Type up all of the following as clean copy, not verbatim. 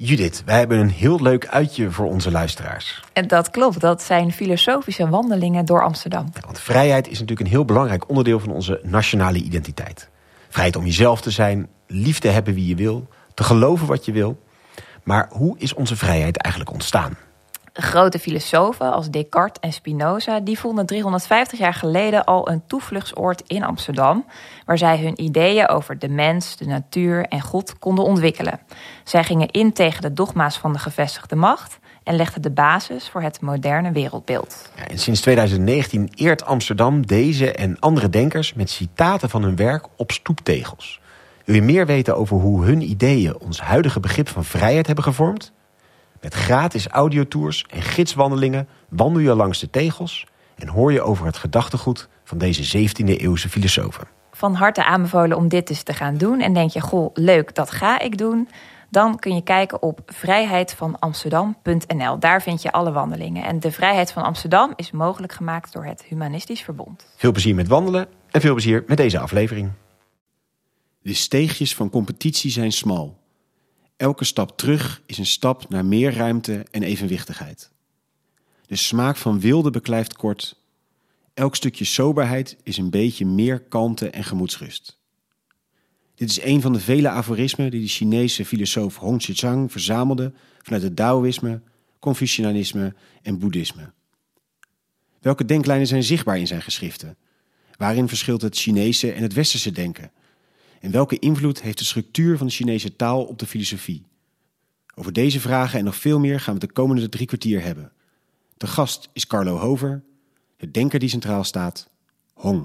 Judith, wij hebben een heel leuk uitje voor onze luisteraars. En dat klopt, dat zijn filosofische wandelingen door Amsterdam. Ja, want vrijheid is natuurlijk een heel belangrijk onderdeel van onze nationale identiteit. Vrijheid om jezelf te zijn, lief te hebben wie je wil, te geloven wat je wil. Maar hoe is onze vrijheid eigenlijk ontstaan? Grote filosofen als Descartes en Spinoza die vonden 350 jaar geleden al een toevluchtsoord in Amsterdam, waar zij hun ideeën over de mens, de natuur en God konden ontwikkelen. Zij gingen in tegen de dogma's van de gevestigde macht en legden de basis voor het moderne wereldbeeld. Ja, en sinds 2019 eert Amsterdam deze en andere denkers met citaten van hun werk op stoeptegels. Wil je meer weten over hoe hun ideeën ons huidige begrip van vrijheid hebben gevormd? Met gratis audiotours en gidswandelingen wandel je langs de tegels en hoor je over het gedachtegoed van deze 17e-eeuwse filosofen. Van harte aanbevolen om dit eens te gaan doen. En denk je, goh, leuk, dat ga ik doen. Dan kun je kijken op vrijheidvanamsterdam.nl. Daar vind je alle wandelingen. En de Vrijheid van Amsterdam is mogelijk gemaakt door het Humanistisch Verbond. Veel plezier met wandelen en veel plezier met deze aflevering. De steegjes van competitie zijn smal. Elke stap terug is een stap naar meer ruimte en evenwichtigheid. De smaak van wilde beklijft kort. Elk stukje soberheid is een beetje meer kalmte en gemoedsrust. Dit is een van de vele aforismen die de Chinese filosoof Hong Xiuqiang verzamelde vanuit het Daoïsme, Confucianisme en Boeddhisme. Welke denklijnen zijn zichtbaar in zijn geschriften? Waarin verschilt het Chinese en het Westerse denken? En welke invloed heeft de structuur van de Chinese taal op de filosofie? Over deze vragen en nog veel meer gaan we de komende 3 kwartier hebben. De gast is Carlo Hover, de denker die centraal staat, Hong.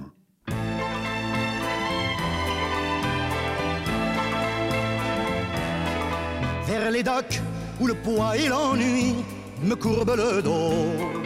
Vers les docks où le poids et l'ennui me courbent le dos.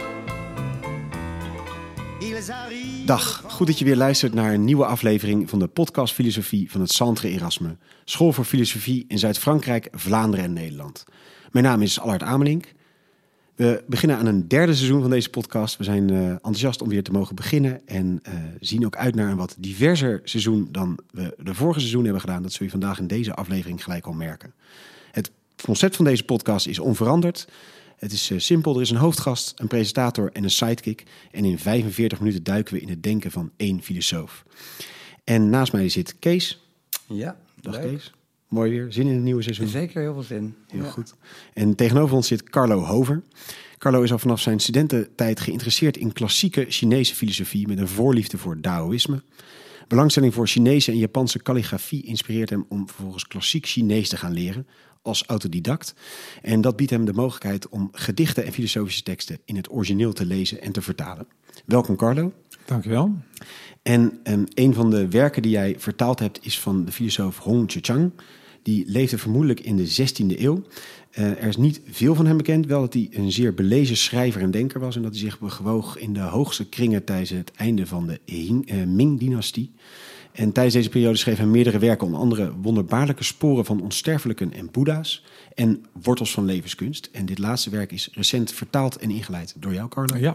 Dag, goed dat je weer luistert naar een nieuwe aflevering van de podcast Filosofie van het Centre Erasme, School voor Filosofie in Zuid-Frankrijk, Vlaanderen en Nederland. Mijn naam is Allard Amelink. We beginnen aan een 3e seizoen van deze podcast. We zijn enthousiast om weer te mogen beginnen en zien ook uit naar een wat diverser seizoen dan we de vorige seizoen hebben gedaan. Dat zul je vandaag in deze aflevering gelijk al merken. Het concept van deze podcast is onveranderd. Het is simpel, er is een hoofdgast, een presentator en een sidekick. En in 45 minuten duiken we in het denken van 1 filosoof. En naast mij zit Kees. Ja, dag leuk. Kees. Mooi weer, zin in het nieuwe seizoen. Zeker heel veel zin. Heel goed. En tegenover ons zit Carlo Hover. Carlo is al vanaf zijn studententijd geïnteresseerd in klassieke Chinese filosofie met een voorliefde voor Daoïsme. Belangstelling voor Chinese en Japanse kalligrafie inspireert hem om vervolgens klassiek Chinees te gaan leren als autodidact. En dat biedt hem de mogelijkheid om gedichten en filosofische teksten in het origineel te lezen en te vertalen. Welkom Carlo. Dankjewel. En een van de werken die jij vertaald hebt is van de filosoof Hong Xiuqiang. Die leefde vermoedelijk in de 16e eeuw. Er is niet veel van hem bekend, wel dat hij een zeer belezen schrijver en denker was en dat hij zich bewoog in de hoogste kringen tijdens het einde van de Ming-dynastie. En tijdens deze periode schreef hij meerdere werken, onder andere wonderbaarlijke sporen van onsterfelijken en boeddha's en wortels van levenskunst. En dit laatste werk is recent vertaald en ingeleid door jou, Carlo. Ja.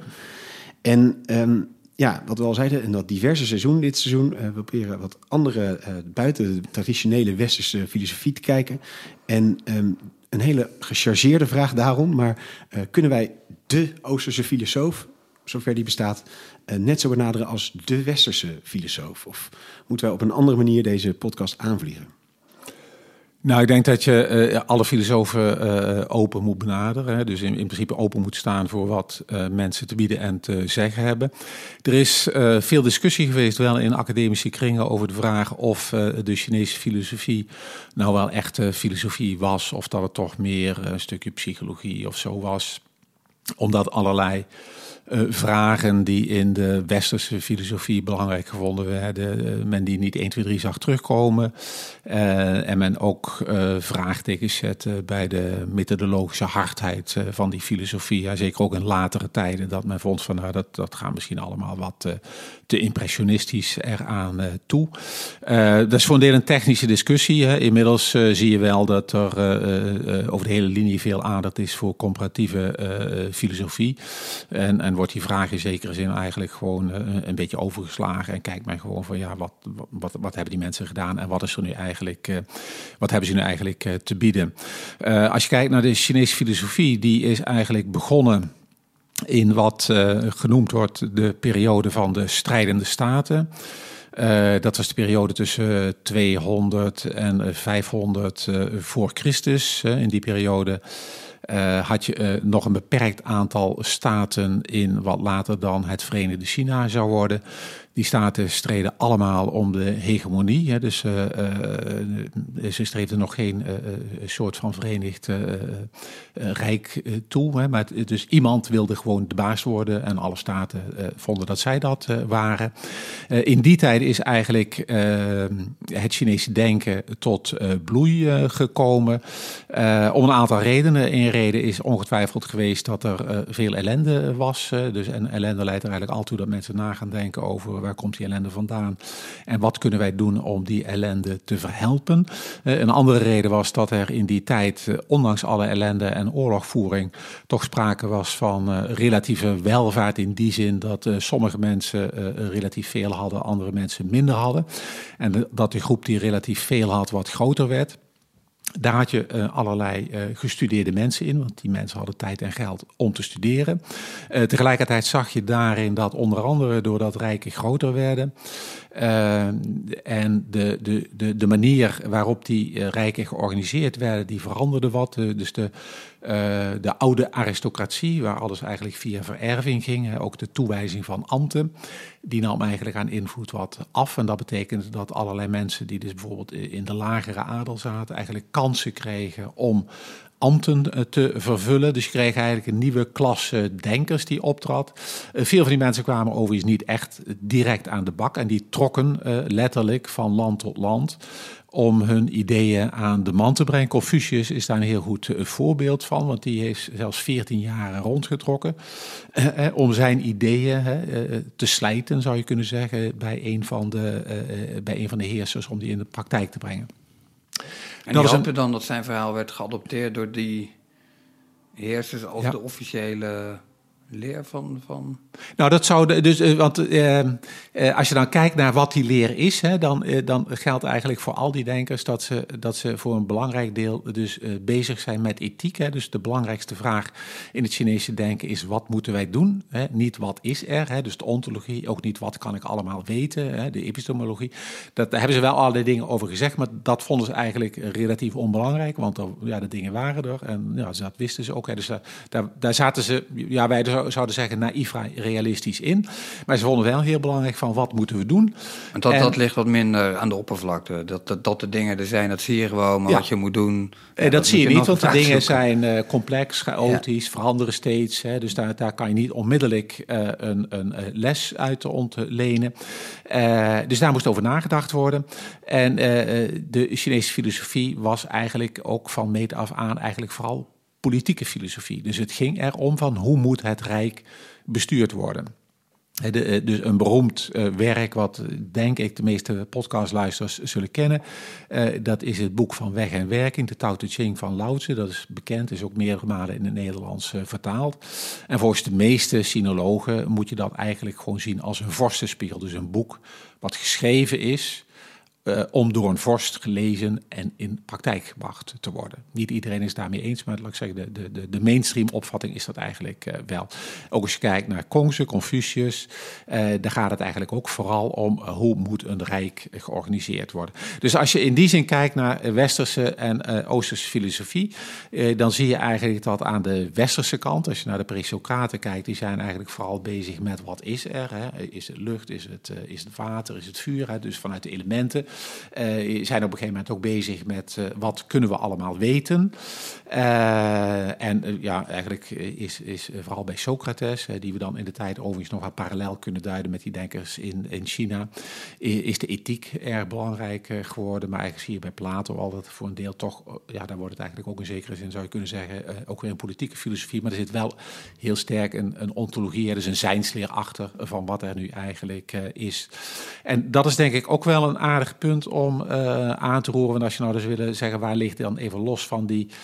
En wat we al zeiden, in dat diverse seizoen, dit seizoen, we proberen wat andere, buiten de traditionele westerse filosofie te kijken. En een hele gechargeerde vraag daarom, maar kunnen wij de Oosterse filosoof, zover die bestaat, net zo benaderen als de westerse filosoof? Of moeten wij op een andere manier deze podcast aanvliegen? Nou, ik denk dat je alle filosofen open moet benaderen. Hè? Dus in principe open moet staan voor wat mensen te bieden en te zeggen hebben. Er is veel discussie geweest, wel in academische kringen, over de vraag of de Chinese filosofie nou wel echt filosofie was, of dat het toch meer een stukje psychologie of zo was. Omdat allerlei vragen die in de westerse filosofie belangrijk gevonden werden, men die niet 1, 2, 3 zag terugkomen. En men ook vraagtekens zette bij de methodologische hardheid van die filosofie. Ja, zeker ook in latere tijden, dat men vond van dat gaat misschien allemaal wat te impressionistisch eraan toe. Dat is voor een deel een technische discussie. Hè. Inmiddels zie je wel dat er over de hele linie veel aandacht is voor comparatieve filosofie. En wordt die vraag in zekere zin eigenlijk gewoon een beetje overgeslagen. En kijkt men gewoon van wat hebben die mensen gedaan en wat hebben ze nu eigenlijk te bieden. Als je kijkt naar de Chinese filosofie, die is eigenlijk begonnen in wat genoemd wordt de periode van de strijdende staten. Dat was de periode tussen 200 en 500 voor Christus. In die periode had je nog een beperkt aantal staten in wat later dan het Verenigde China zou worden. Die staten streden allemaal om de hegemonie. Hè, dus ze streefden nog geen soort van verenigd rijk toe. Hè, maar dus iemand wilde gewoon de baas worden en alle staten vonden dat zij dat waren. In die tijd is eigenlijk het Chinese denken tot bloei gekomen. Om een aantal redenen. Eén reden is ongetwijfeld geweest dat er veel ellende was. Dus en ellende leidt er eigenlijk al toe dat mensen na gaan denken over waar komt die ellende vandaan en wat kunnen wij doen om die ellende te verhelpen. Een andere reden was dat er in die tijd, ondanks alle ellende en oorlogvoering, toch sprake was van relatieve welvaart in die zin dat sommige mensen relatief veel hadden, andere mensen minder hadden. En dat die groep die relatief veel had wat groter werd. Daar had je allerlei gestudeerde mensen in, want die mensen hadden tijd en geld om te studeren. Tegelijkertijd zag je daarin dat onder andere doordat rijken groter werden en de manier waarop die rijken georganiseerd werden, die veranderde wat. Dus de oude aristocratie, waar alles eigenlijk via vererving ging, ook de toewijzing van ambten, die nam eigenlijk aan invloed wat af. En dat betekent dat allerlei mensen die dus bijvoorbeeld in de lagere adel zaten, eigenlijk kansen kregen om ambten te vervullen. Dus je kreeg eigenlijk een nieuwe klasse denkers die optrad. Veel van die mensen kwamen overigens niet echt direct aan de bak en die trokken letterlijk van land tot land om hun ideeën aan de man te brengen. Confucius is daar een heel goed voorbeeld van, want die heeft zelfs 14 jaar rondgetrokken om zijn ideeën te slijten, zou je kunnen zeggen, bij een van de heersers, om die in de praktijk te brengen. En die hoopte dan dat zijn verhaal werd geadopteerd door die heersers als de officiële leer van... Nou, dat zou dus, want als je dan kijkt naar wat die leer is, dan geldt eigenlijk voor al die denkers dat ze voor een belangrijk deel dus bezig zijn met ethiek. Hè. Dus de belangrijkste vraag in het Chinese denken is: wat moeten wij doen? Hè. Niet wat is er, hè. Dus de ontologie, ook niet wat kan ik allemaal weten, hè. De epistemologie. Daar hebben ze wel allerlei dingen over gezegd, maar dat vonden ze eigenlijk relatief onbelangrijk, want de dingen waren er en dat wisten ze ook. Hè. Dus daar zaten ze, wij zouden zeggen, naïef realistisch in. Maar ze vonden wel heel belangrijk van wat moeten we doen. En dat ligt wat minder aan de oppervlakte. Dat de dingen er zijn, dat zie je gewoon. Maar wat je moet doen... dat zie je niet, want de dingen zijn complex, chaotisch, veranderen steeds. Hè, dus daar kan je niet onmiddellijk een les uit ontlenen. Dus daar moest over nagedacht worden. En de Chinese filosofie was eigenlijk ook van meet af aan eigenlijk vooral politieke filosofie. Dus het ging erom van hoe moet het Rijk bestuurd worden. Dus een beroemd werk wat denk ik de meeste podcastluisteraars zullen kennen. Dat is het boek van Weg en Werking, de Tao Te Ching van Lao Tzu. Dat is bekend, is ook meerdere malen in het Nederlands vertaald. En volgens de meeste sinologen moet je dat eigenlijk gewoon zien als een vorstenspiegel. Dus een boek wat geschreven is om door een vorst gelezen en in praktijk gebracht te worden. Niet iedereen is daarmee eens, maar laat ik zeggen, de mainstream opvatting is dat eigenlijk wel. Ook als je kijkt naar Confucius, daar gaat het eigenlijk ook vooral om hoe moet een rijk georganiseerd worden. Dus als je in die zin kijkt naar westerse en oosterse filosofie, dan zie je eigenlijk dat aan de westerse kant, als je naar de pre-Socraten kijkt, die zijn eigenlijk vooral bezig met wat is er. Hè? Is het lucht, is het water, is het vuur? Hè? Dus vanuit de elementen. Zijn op een gegeven moment ook bezig met wat kunnen we allemaal weten. Eigenlijk is vooral bij Socrates, die we dan in de tijd overigens nog wat parallel kunnen duiden met die denkers in China, is de ethiek erg belangrijk geworden. Maar eigenlijk zie je bij Plato al dat voor een deel toch, daar wordt het eigenlijk ook in zekere zin, zou je kunnen zeggen, ook weer een politieke filosofie. Maar er zit wel heel sterk een ontologie, dus een zijnsleer achter van wat er nu eigenlijk is. En dat is denk ik ook wel een aardig punt om aan te roeren. Want als je nou dus willen zeggen, waar ligt dan even los van die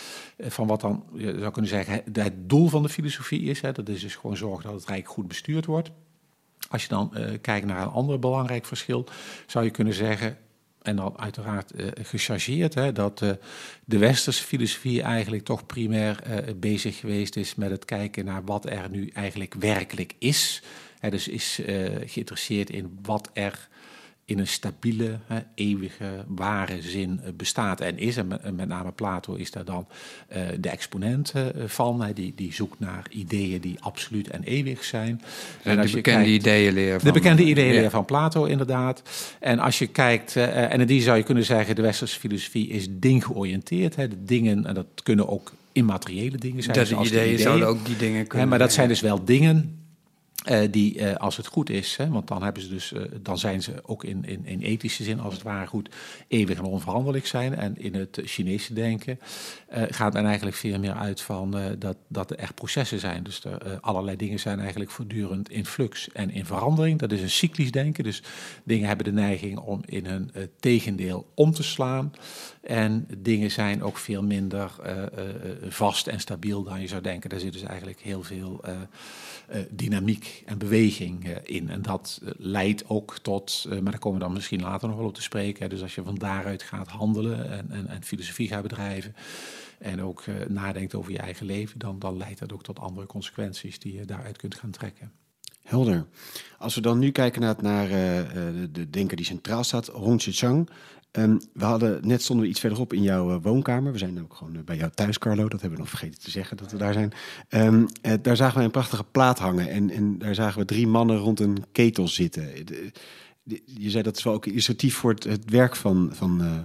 van wat dan, je zou kunnen zeggen, het doel van de filosofie is. Hè. Dat is dus gewoon zorgen dat het Rijk goed bestuurd wordt. Als je dan kijkt naar een ander belangrijk verschil, zou je kunnen zeggen, en dan uiteraard gechargeerd, dat de westerse filosofie eigenlijk toch primair bezig geweest is met het kijken naar wat er nu eigenlijk werkelijk is. Dus is geïnteresseerd in wat er in een stabiele, eeuwige, ware zin bestaat en is. En met name Plato is daar dan de exponent van. Die zoekt naar ideeën die absoluut en eeuwig zijn. En als de bekende ideeënleer van... De bekende ideeënleer van Plato, inderdaad. En als je kijkt, en in die zou je kunnen zeggen, de westerse filosofie is dinggeoriënteerd. De dingen, en dat kunnen ook immateriële dingen zijn. Dat de ideeën zouden ook die dingen kunnen... Maar dat zijn dus wel dingen... die, als het goed is, want dan hebben ze dus, dan zijn ze ook in ethische zin, als het ware goed, eeuwig en onveranderlijk zijn. En in het Chinese denken gaat men eigenlijk veel meer uit van dat er echt processen zijn. Dus allerlei dingen zijn eigenlijk voortdurend in flux en in verandering. Dat is een cyclisch denken. Dus dingen hebben de neiging om in hun tegendeel om te slaan. En dingen zijn ook veel minder vast en stabiel dan je zou denken. Daar zit dus eigenlijk heel veel dynamiek en beweging in. En dat leidt ook tot, maar daar komen we dan misschien later nog wel op te spreken. Dus als je van daaruit gaat handelen en filosofie gaat bedrijven en ook nadenkt over je eigen leven, dan leidt dat ook tot andere consequenties die je daaruit kunt gaan trekken. Helder. Als we dan nu kijken naar de denker die centraal staat, Hong Tse-Chang. We hadden net, stonden we iets verderop in jouw woonkamer. We zijn ook gewoon bij jou thuis, Carlo. Dat hebben we nog vergeten te zeggen dat we daar zijn. Daar zagen we een prachtige plaat hangen. En daar zagen we 3 mannen rond een ketel zitten. Je zei dat is wel ook illustratief voor het werk van Hong.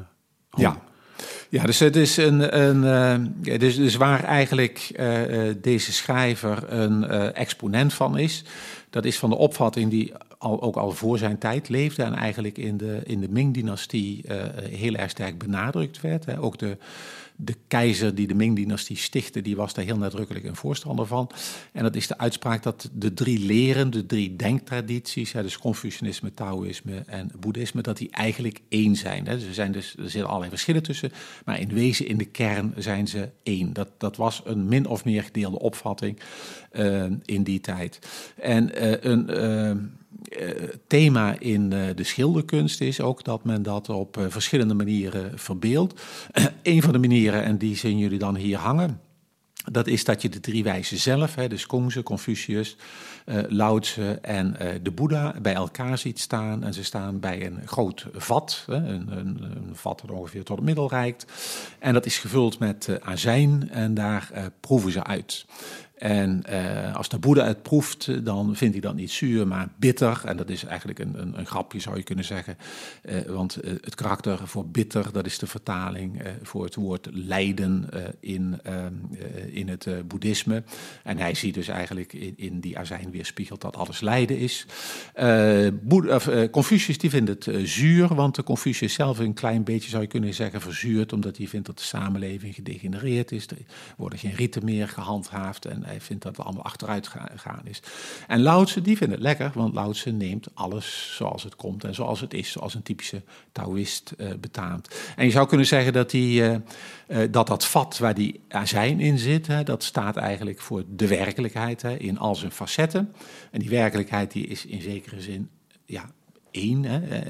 Ja, dus het is dus waar eigenlijk deze schrijver een exponent van is. Dat is van de opvatting die ook al voor zijn tijd leefde en eigenlijk in de Ming-dynastie heel erg sterk benadrukt werd. Ook de keizer die de Ming-dynastie stichtte, die was daar heel nadrukkelijk een voorstander van. En dat is de uitspraak dat de 3 leren, de 3 denktradities, dus Confucianisme, Taoïsme en Boeddhisme, dat die eigenlijk één zijn. Dus er zitten allerlei verschillen tussen, maar in wezen, in de kern, zijn ze één. Dat was een min of meer gedeelde opvatting in die tijd. En een thema in de schilderkunst is ook dat men dat op verschillende manieren verbeeldt. Een van de manieren, en die zien jullie dan hier hangen, dat is dat je de 3 wijzen zelf, dus Kongzi, Confucius, Lao Tse en de Boeddha, bij elkaar ziet staan. En ze staan bij een groot vat, een vat dat ongeveer tot het middel reikt. En dat is gevuld met azijn en daar proeven ze uit. En als de Boeddha het proeft, dan vindt hij dat niet zuur, maar bitter. En dat is eigenlijk een grapje, zou je kunnen zeggen. Want het karakter voor bitter, dat is de vertaling voor het woord lijden in het boeddhisme. En hij ziet dus eigenlijk in die azijn weerspiegeld dat alles lijden is. Confucius die vindt het zuur, want de Confucius zelf een klein beetje, zou je kunnen zeggen, verzuurd, omdat hij vindt dat de samenleving gedegenereerd is. Er worden geen riten meer gehandhaafd en hij vindt dat het allemaal achteruit gegaan is. En Lao Tse, die vindt het lekker, want Lao Tse neemt alles zoals het komt en zoals het is, zoals een typische Taoïst betaamt. En je zou kunnen zeggen dat dat vat waar die azijn in zit, dat staat eigenlijk voor de werkelijkheid in al zijn facetten. En die werkelijkheid die is in zekere zin, één.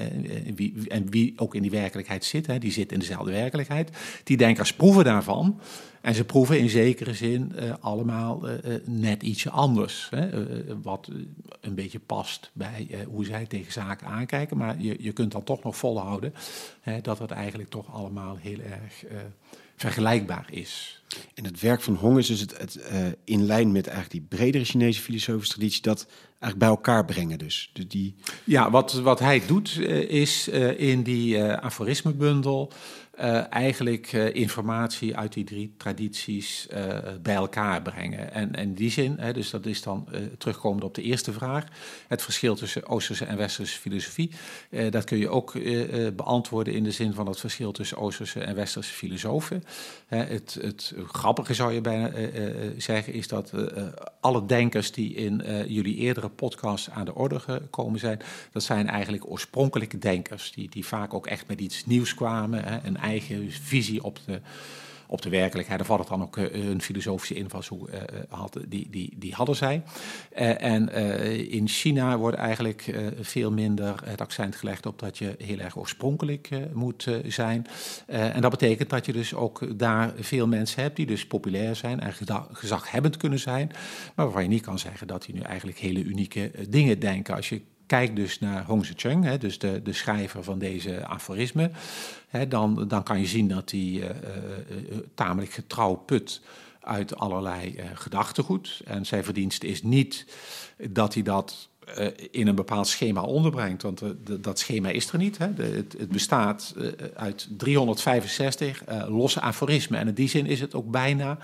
En wie ook in die werkelijkheid zit, die zit in dezelfde werkelijkheid. Die denkers proeven daarvan. En ze proeven in zekere zin allemaal net ietsje anders. Wat een beetje past bij hoe zij tegen zaken aankijken. Maar je kunt dan toch nog volhouden dat het eigenlijk toch allemaal heel erg vergelijkbaar is. En het werk van Hong is dus het in lijn met eigenlijk die bredere Chinese filosofische traditie, dat eigenlijk bij elkaar brengen dus. Ja, wat hij doet is in die aforismenbundel eigenlijk informatie uit die 3 tradities bij elkaar brengen. En in die zin, dus dat is dan terugkomend op de eerste vraag, het verschil tussen Oosterse en Westerse filosofie, dat kun je ook beantwoorden in de zin van het verschil tussen Oosterse en Westerse filosofen. Het grappige zou je bijna zeggen is dat alle denkers die in jullie eerdere podcasts aan de orde gekomen zijn, dat zijn eigenlijk oorspronkelijke denkers die vaak ook echt met iets nieuws kwamen, een eigen visie op de werkelijkheid, of wat het dan ook hun filosofische invalshoek had, die hadden zij. En in China wordt eigenlijk veel minder het accent gelegd op dat je heel erg oorspronkelijk moet zijn. En dat betekent dat je dus ook daar veel mensen hebt die dus populair zijn en gezaghebbend kunnen zijn, maar waarvan je niet kan zeggen dat die nu eigenlijk hele unieke dingen denken. Als je kijkt dus naar Hong Zhi-Cheng, dus de schrijver van deze aforismen, dan kan je zien dat hij tamelijk getrouw put uit allerlei gedachtegoed. En zijn verdienste is niet dat hij dat in een bepaald schema onderbrengt, want dat schema is er niet. Hè. Het bestaat uit 365 losse aforismen. En in die zin is het ook bijna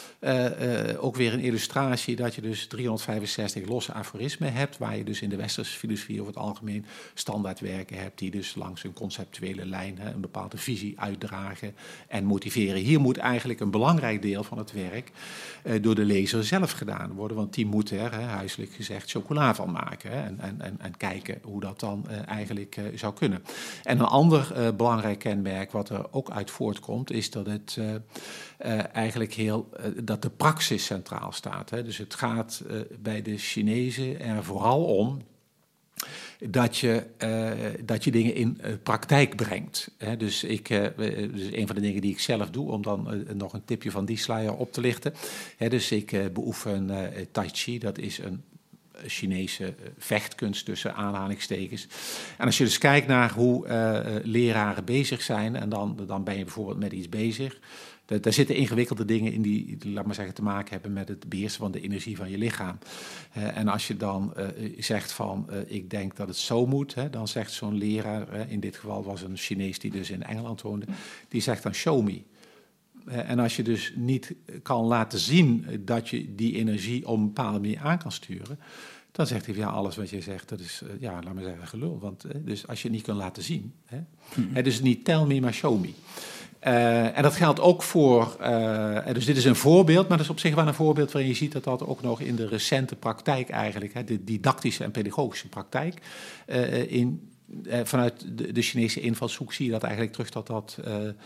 ook weer een illustratie dat je dus 365 losse aforismen hebt, waar je dus in de westerse filosofie over het algemeen standaardwerken hebt die dus langs een conceptuele lijn een bepaalde visie uitdragen en motiveren. Hier moet eigenlijk een belangrijk deel van het werk door de lezer zelf gedaan worden, want die moet er, huiselijk gezegd, chocola van maken en kijken hoe dat dan eigenlijk zou kunnen. En een ander belangrijk kenmerk wat er ook uit voortkomt is dat het eigenlijk dat de praxis centraal staat. Hè. Dus het gaat bij de Chinezen er vooral om dat je dingen in praktijk brengt. Hè. Dus een van de dingen die ik zelf doe, om dan nog een tipje van die sluier op te lichten. Hè, dus ik beoefen Tai Chi, dat is een Chinese vechtkunst tussen aanhalingstekens. En als je dus kijkt naar hoe leraren bezig zijn, en dan ben je bijvoorbeeld met iets bezig. Daar zitten ingewikkelde dingen in die, laat maar zeggen, te maken hebben met het beheersen van de energie van je lichaam. En als je dan zegt van, ik denk dat het zo moet, dan zegt zo'n leraar, in dit geval was een Chinees die dus in Engeland woonde, die zegt dan show me. En als je dus niet kan laten zien dat je die energie op een bepaalde manier aan kan sturen, dan zegt hij, ja, alles wat je zegt, dat is, laat maar zeggen, gelul. Want dus als je het niet kan laten zien, dus niet tell me, maar show me. En dat geldt ook voor, dus dit is een voorbeeld, maar dat is op zich wel een voorbeeld waarin je ziet dat dat ook nog in de recente praktijk eigenlijk, de didactische en pedagogische praktijk, vanuit de Chinese invalshoek zie je dat eigenlijk terug dat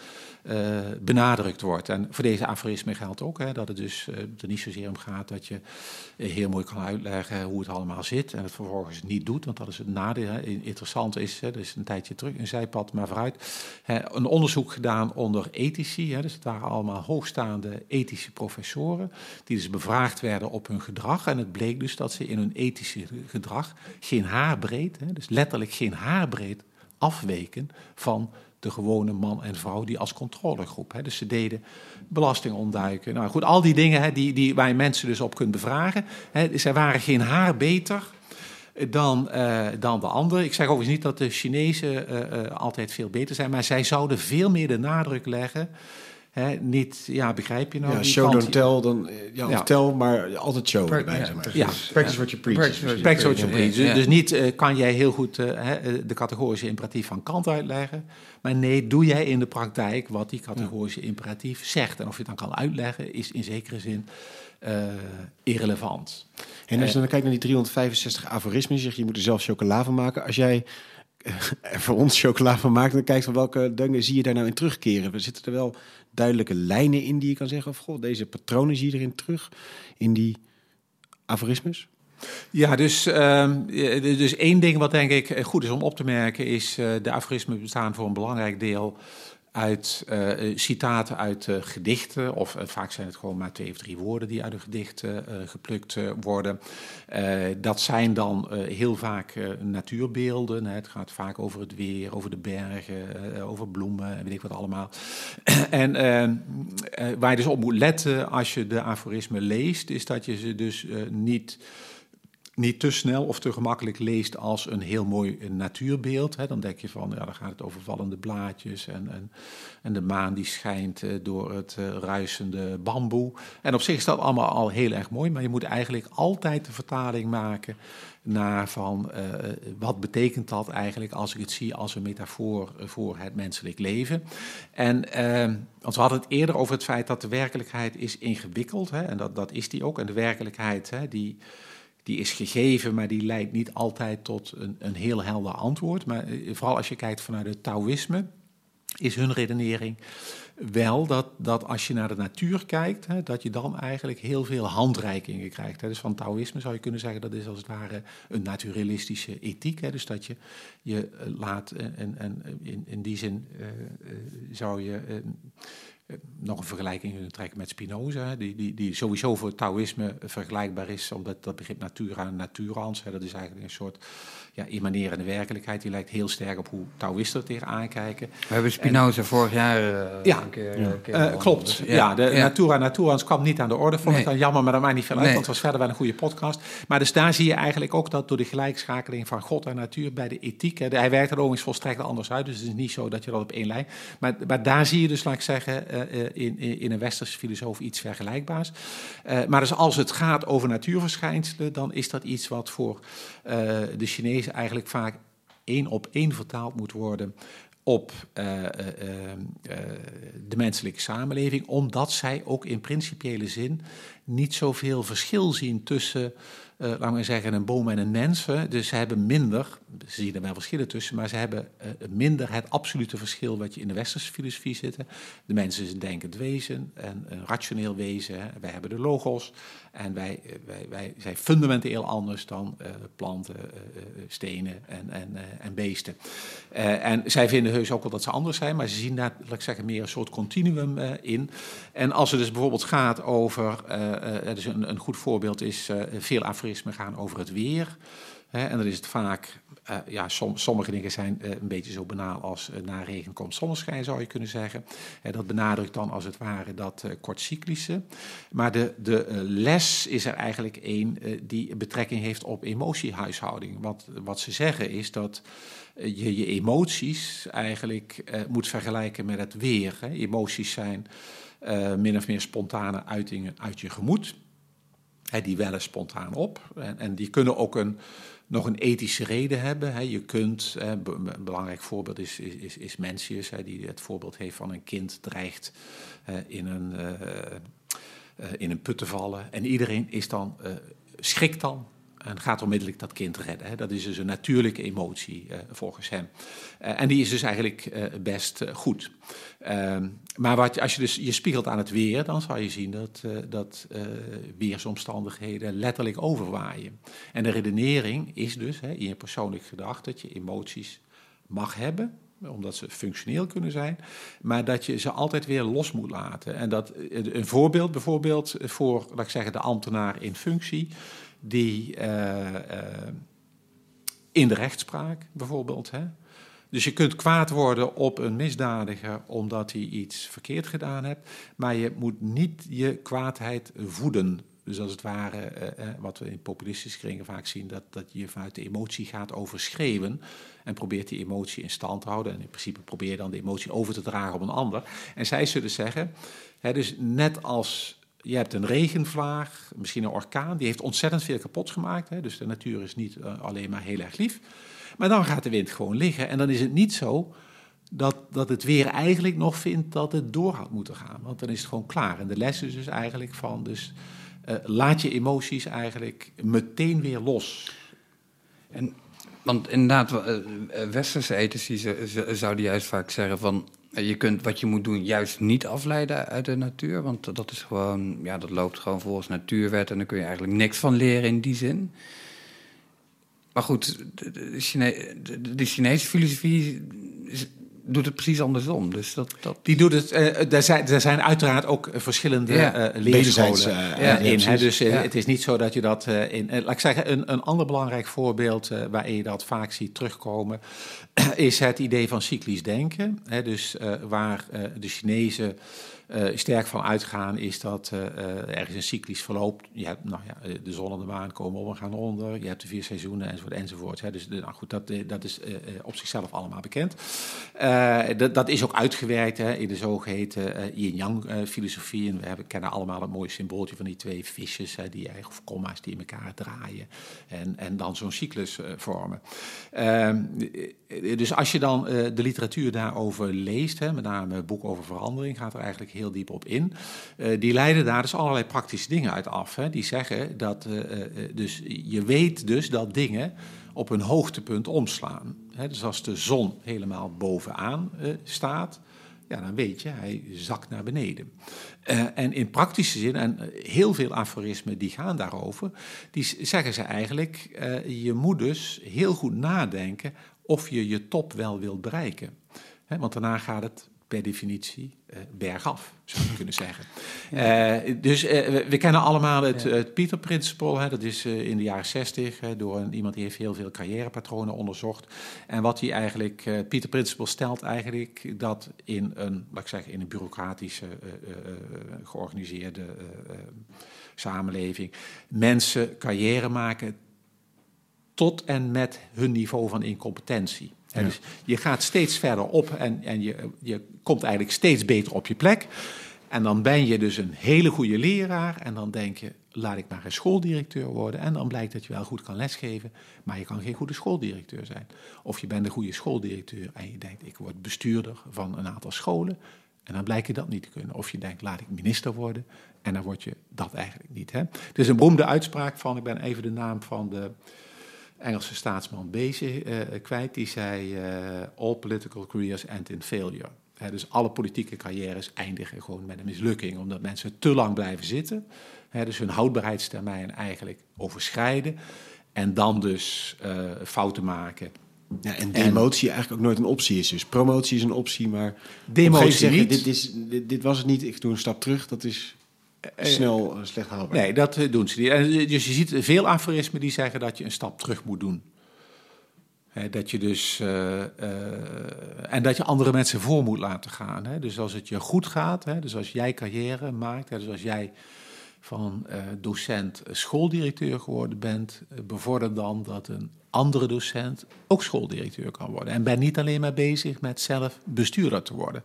benadrukt wordt. En voor deze aforismen geldt ook dat het dus er niet zozeer om gaat dat je heel mooi kan uitleggen hoe het allemaal zit en het vervolgens niet doet, want dat is het nadeel. Interessant is, dus een tijdje terug, een zijpad maar vooruit, een onderzoek gedaan onder ethici, dus het waren allemaal hoogstaande ethische professoren die dus bevraagd werden op hun gedrag en het bleek dus dat ze in hun ethische gedrag geen haarbreed, dus letterlijk geen haarbreed afweken van de gewone man en vrouw die als controlegroep. Dus ze deden belasting ontduiken. Nou goed, al die dingen waar je mensen dus op kunt bevragen. Zij waren geen haar beter dan de anderen. Ik zeg overigens niet dat de Chinezen altijd veel beter zijn, maar zij zouden veel meer de nadruk leggen. Begrijp je nou? Ja, show don't tell, dan of tell, maar altijd show erbij. Zeg maar. Practice what you preach. Practice what you preach. Dus niet kan jij heel goed de categorische imperatief van Kant uitleggen, maar nee, doe jij in de praktijk wat die categorische imperatief zegt. En of je het dan kan uitleggen, is in zekere zin irrelevant. En als je dan kijkt naar die 365 aforismen, je zegt je moet er zelf chocola van maken. Als jij voor ons chocola van maakt, dan kijk van welke dingen zie je daar nou in terugkeren. Zitten er wel duidelijke lijnen in die je kan zeggen, of deze patronen zie je erin terug in die aforismes? Ja, dus één ding wat denk ik goed is om op te merken is de aforismen bestaan voor een belangrijk deel uit citaten uit gedichten, of vaak zijn het gewoon maar 2 of 3 woorden die uit een gedicht geplukt worden. Dat zijn dan heel vaak natuurbeelden. Het gaat vaak over het weer, over de bergen, over bloemen en weet ik wat allemaal. En waar je dus op moet letten als je de aforismen leest, is dat je ze dus niet te snel of te gemakkelijk leest als een heel mooi natuurbeeld. Dan denk je van, dan gaat het over vallende blaadjes en de maan die schijnt door het ruisende bamboe. En op zich is dat allemaal al heel erg mooi, maar je moet eigenlijk altijd de vertaling maken naar van wat betekent dat eigenlijk als ik het zie als een metafoor voor het menselijk leven. En want we hadden het eerder over het feit dat de werkelijkheid is ingewikkeld, en dat is die ook. En de werkelijkheid die is gegeven, maar die leidt niet altijd tot een heel helder antwoord. Maar vooral als je kijkt vanuit het Taoïsme is hun redenering wel dat als je naar de natuur kijkt, hè, dat je dan eigenlijk heel veel handreikingen krijgt. Hè. Dus van Taoïsme zou je kunnen zeggen, dat is als het ware een naturalistische ethiek. Hè. Dus dat je laat, en in die zin zou je nog een vergelijking kunnen trekken met Spinoza, die sowieso voor het Taoïsme vergelijkbaar is, omdat dat begrip natura naturans, dat is eigenlijk een soort emanerende werkelijkheid. Die lijkt heel sterk op hoe Taoïsten er tegenaan kijken. We hebben Spinoza vorig jaar een keer klopt. Dus, natura naturans kwam niet aan de orde. Vond ik dan jammer, maar dat maakt niet veel uit, want het was verder wel een goede podcast. Maar dus daar zie je eigenlijk ook dat door de gelijkschakeling van God en natuur bij de ethiek, hij werkt er overigens volstrekt anders uit, dus het is niet zo dat je dat op één lijn. Maar daar zie je dus, laat ik zeggen, in een westerse filosoof iets vergelijkbaars. Maar dus als het gaat over natuurverschijnselen, dan is dat iets wat voor de Chinezen eigenlijk vaak 1 op 1 vertaald moet worden op de menselijke samenleving, omdat zij ook in principiële zin niet zoveel verschil zien tussen, laten we zeggen, een boom en een mens. Dus ze hebben minder, ze zien er wel verschillen tussen, maar ze hebben minder het absolute verschil wat je in de westerse filosofie zit. De mens is een denkend wezen en een rationeel wezen. Wij hebben de logos en wij zijn fundamenteel anders dan planten, stenen en beesten. En zij vinden heus ook wel dat ze anders zijn, maar ze zien daar, laat ik zeggen, meer een soort continuum in. En als het dus bijvoorbeeld gaat over, dus een goed voorbeeld is, veel aforismen gaan over het weer. En dan is het vaak, sommige dingen zijn een beetje zo banaal als na regen komt zonneschijn, zou je kunnen zeggen. Dat benadrukt dan als het ware dat kortcyclische. Maar de les is er eigenlijk één die betrekking heeft op emotiehuishouding. Want wat ze zeggen is dat je emoties eigenlijk moet vergelijken met het weer. Emoties zijn min of meer spontane uitingen uit je gemoed. Die wellen spontaan op en die kunnen ook nog een ethische reden hebben. Je kunt, een belangrijk voorbeeld is Mencius, die het voorbeeld heeft van een kind dreigt in een put te vallen. En iedereen schrikt dan en gaat onmiddellijk dat kind redden. Dat is dus een natuurlijke emotie volgens hem. En die is dus eigenlijk best goed. Maar als je dus je spiegelt aan het weer, dan zal je zien dat weersomstandigheden letterlijk overwaaien. En de redenering is dus in je persoonlijk gedrag dat je emoties mag hebben, omdat ze functioneel kunnen zijn, maar dat je ze altijd weer los moet laten. En dat een voorbeeld bijvoorbeeld voor, laat ik zeggen, de ambtenaar in functie, die in de rechtspraak bijvoorbeeld. Dus je kunt kwaad worden op een misdadiger omdat hij iets verkeerd gedaan hebt, maar je moet niet je kwaadheid voeden. Dus als het ware, wat we in populistische kringen vaak zien, dat je vanuit de emotie gaat overschreeuwen en probeert die emotie in stand te houden. En in principe probeer je dan de emotie over te dragen op een ander. En zij zullen zeggen, dus net als je hebt een regenvlaag, misschien een orkaan, die heeft ontzettend veel kapot gemaakt. Dus de natuur is niet alleen maar heel erg lief. Maar dan gaat de wind gewoon liggen. En dan is het niet zo dat het weer eigenlijk nog vindt dat het door had moeten gaan. Want dan is het gewoon klaar. En de les is dus eigenlijk van, laat je emoties eigenlijk meteen weer los. Want inderdaad, westerse ethici zouden juist vaak zeggen van, je kunt wat je moet doen juist niet afleiden uit de natuur. Want dat is gewoon, dat loopt gewoon volgens natuurwet en daar kun je eigenlijk niks van leren in die zin. Maar goed, de Chinese filosofie doet het precies andersom. Dus Die doet het. Er zijn uiteraard ook verschillende leerscholen in. Dus het is niet zo dat je dat laat ik zeggen, een ander belangrijk voorbeeld waarin je dat vaak ziet terugkomen, is het idee van cyclisch denken. Dus waar de Chinezen sterk van uitgaan is dat er is een cyclisch verloop. Je hebt de zon en de maan komen op en gaan onder. Je hebt de 4 seizoenen enzovoort. Dus goed, dat is op zichzelf allemaal bekend. Dat is ook uitgewerkt in de zogeheten yin-yang filosofie. En we kennen allemaal het mooie symbooltje van die 2 visjes, of komma's die in elkaar draaien. En dan zo'n cyclus vormen. Dus als je dan de literatuur daarover leest, met name het boek over verandering, gaat er eigenlijk heel diep op in. Die leiden daar dus allerlei praktische dingen uit af. Die zeggen dat dus je weet dus dat dingen op een hoogtepunt omslaan. Dus als de zon helemaal bovenaan staat, ja, dan weet je, hij zakt naar beneden. En in praktische zin, en heel veel aforismen die gaan daarover, die zeggen ze eigenlijk, je moet dus heel goed nadenken of je je top wel wilt bereiken. Want daarna gaat het per definitie bergaf, zou je kunnen zeggen. Dus we kennen allemaal het Peter Principle. Dat is in de jaren 60 door iemand die heeft heel veel carrièrepatronen onderzocht. En wat hij eigenlijk, Peter Principle stelt eigenlijk dat in een bureaucratische, georganiseerde samenleving mensen carrière maken tot en met hun niveau van incompetentie. Ja. Dus je gaat steeds verder op en je komt eigenlijk steeds beter op je plek. En dan ben je dus een hele goede leraar. En dan denk je, laat ik maar een schooldirecteur worden. En dan blijkt dat je wel goed kan lesgeven, maar je kan geen goede schooldirecteur zijn. Of je bent een goede schooldirecteur en je denkt, ik word bestuurder van een aantal scholen. En dan blijkt je dat niet te kunnen. Of je denkt, laat ik minister worden. En dan word je dat eigenlijk niet. Hè? Het is een beroemde uitspraak van, ik ben even de naam van de Engelse staatsman Bese kwijt, die zei, all political careers end in failure. Dus alle politieke carrières eindigen gewoon met een mislukking, omdat mensen te lang blijven zitten. Dus hun houdbaarheidstermijn eigenlijk overschrijden en dan dus fouten maken. Ja, en demotie eigenlijk ook nooit een optie is. Dus promotie is een optie, maar demotie niet. Dit was het niet, ik doe een stap terug, dat is snel slecht haalbaar. Nee, dat doen ze niet. Dus je ziet veel aforismen die zeggen dat je een stap terug moet doen. Dat je dus en dat je andere mensen voor moet laten gaan. Dus als het je goed gaat, dus als jij carrière maakt, dus als jij van docent schooldirecteur geworden bent, bevorder dan dat een andere docent ook schooldirecteur kan worden. En ben niet alleen maar bezig met zelf bestuurder te worden.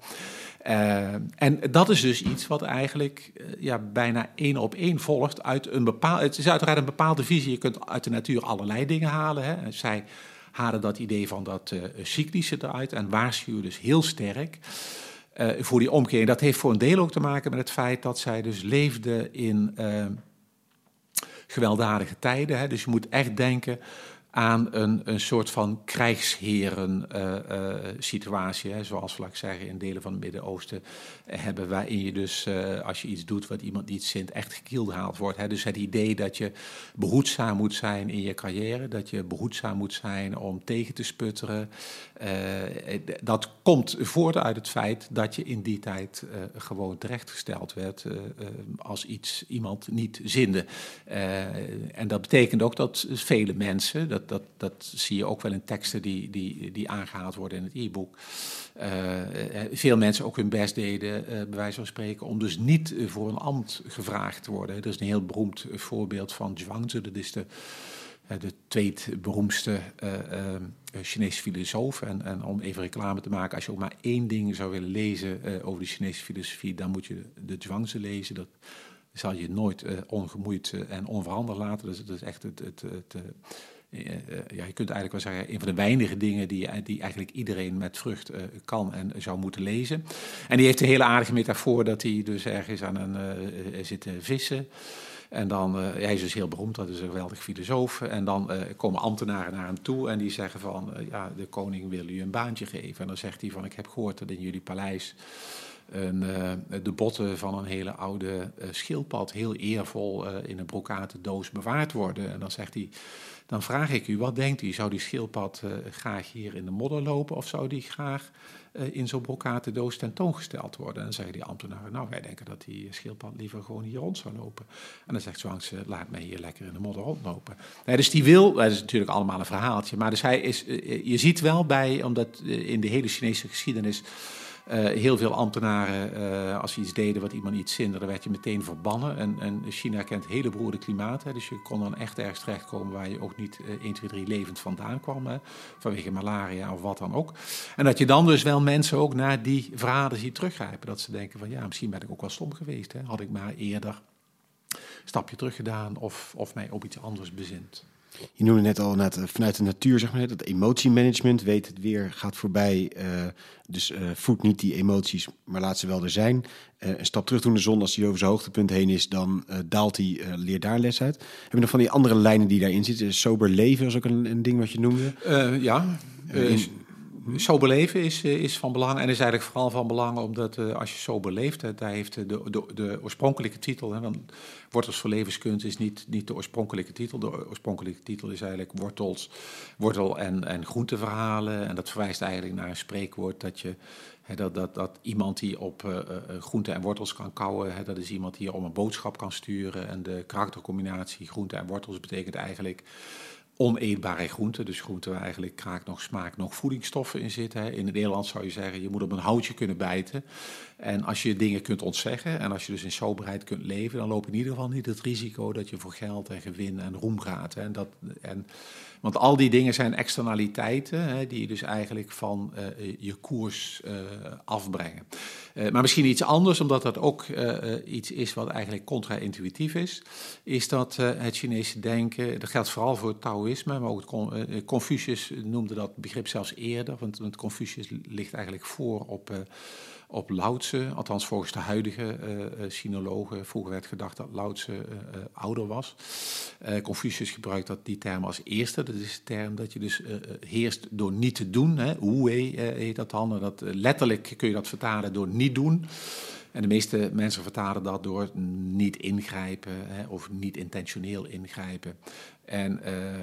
En dat is dus iets wat eigenlijk bijna 1 op 1 volgt uit een bepaalde. Het is uiteraard een bepaalde visie. Je kunt uit de natuur allerlei dingen halen. Zij halen dat idee van dat cyclische eruit en waarschuwen dus heel sterk voor die omkering. Dat heeft voor een deel ook te maken met het feit dat zij dus leefden in gewelddadige tijden. Dus je moet echt denken aan een soort van krijgsheren situatie, zoals we zeggen in delen van het Midden-Oosten hebben, waarin je dus als je iets doet wat iemand niet zint, echt gekielhaald wordt. Dus het idee dat je behoedzaam moet zijn in je carrière, dat je behoedzaam moet zijn om tegen te sputteren, dat komt voort uit het feit dat je in die tijd gewoon terechtgesteld werd als iemand niet zinde. En dat betekent ook dat vele mensen, dat zie je ook wel in teksten die aangehaald worden in het e-book. Veel mensen ook hun best deden, bij wijze van spreken, om dus niet voor een ambt gevraagd te worden. Er is een heel beroemd voorbeeld van Zhuangzi, dat is de tweede-beroemdste Chinese filosoof. En om even reclame te maken, als je ook maar 1 ding zou willen lezen over de Chinese filosofie, dan moet je de Zhuangzi lezen. Dat zal je nooit ongemoeid en onveranderd laten. Dus dat is echt je kunt eigenlijk wel zeggen, een van de weinige dingen die eigenlijk iedereen met vrucht kan en zou moeten lezen. En die heeft een hele aardige metafoor dat hij dus ergens aan zit te vissen. En dan, hij is dus heel beroemd, dat is een geweldig filosoof. En dan komen ambtenaren naar hem toe en die zeggen van, de koning wil u een baantje geven. En dan zegt hij van, ik heb gehoord dat in jullie paleis de botten van een hele oude schildpad heel eervol in een brokaten doos bewaard worden. En dan zegt hij, dan vraag ik u, wat denkt u? Zou die schildpad graag hier in de modder lopen of zou die graag in zo'n brokaten doos tentoongesteld worden? En dan zeggen die ambtenaren, nou, wij denken dat die schildpad liever gewoon hier rond zou lopen. En dan zegt Zhuangzi, laat mij hier lekker in de modder rondlopen. Dus die wil, dat is natuurlijk allemaal een verhaaltje, maar dus hij is, je ziet wel bij, omdat in de hele Chinese geschiedenis heel veel ambtenaren, als ze iets deden wat iemand niet zinde, dan werd je meteen verbannen. En China kent hele beroerde klimaat, dus je kon dan echt ergens terechtkomen waar je ook niet 1, 2, 3 levend vandaan kwam, vanwege malaria of wat dan ook. En dat je dan dus wel mensen ook naar die verhalen ziet teruggrijpen. Dat ze denken van, misschien ben ik ook wel stom geweest. Had ik maar eerder een stapje terug gedaan of mij op iets anders bezint. Je noemde net al vanuit de natuur, zeg maar, dat emotiemanagement, weet het weer, gaat voorbij. Dus voed niet die emoties, maar laat ze wel er zijn. Een stap terug doen de zon, als die over zijn hoogtepunt heen is, dan daalt hij, leer daar les uit. Heb je nog van die andere lijnen die daarin zitten? Sober leven is ook een ding wat je noemde. Sober leven is van belang en is eigenlijk vooral van belang omdat als je sober leeft, daar heeft de oorspronkelijke titel, hè, want Wortels voor levenskunst is niet de oorspronkelijke titel. De oorspronkelijke titel is eigenlijk wortel- en groenteverhalen en dat verwijst eigenlijk naar een spreekwoord dat iemand die op groenten en wortels kan kauwen, dat is iemand die om een boodschap kan sturen en de karaktercombinatie groenten en wortels betekent eigenlijk oneetbare groenten, dus groenten waar eigenlijk kraak nog smaak, nog voedingsstoffen in zitten. Hè. In het Nederlands zou je zeggen, je moet op een houtje kunnen bijten. En als je dingen kunt ontzeggen en als je dus in soberheid kunt leven, dan loop je in ieder geval niet het risico dat je voor geld en gewin en roem gaat. Hè. Want al die dingen zijn externaliteiten, hè, die je dus eigenlijk van je koers afbrengen. Maar misschien iets anders, omdat dat ook iets is wat eigenlijk contra-intuïtief is dat het Chinese denken, dat geldt vooral voor het Taoïsme, maar ook Confucius noemde dat begrip zelfs eerder, want Confucius ligt eigenlijk voor op Lao Tse, althans volgens de huidige sinologen. Vroeger werd gedacht dat Lao Tse ouder was. Confucius gebruikt die term als eerste. Dat is de term dat je dus heerst door niet te doen. Wu Wei heet dat dan. Dat, letterlijk kun je dat vertalen door niet doen. En de meeste mensen vertalen dat door niet ingrijpen of niet intentioneel ingrijpen. En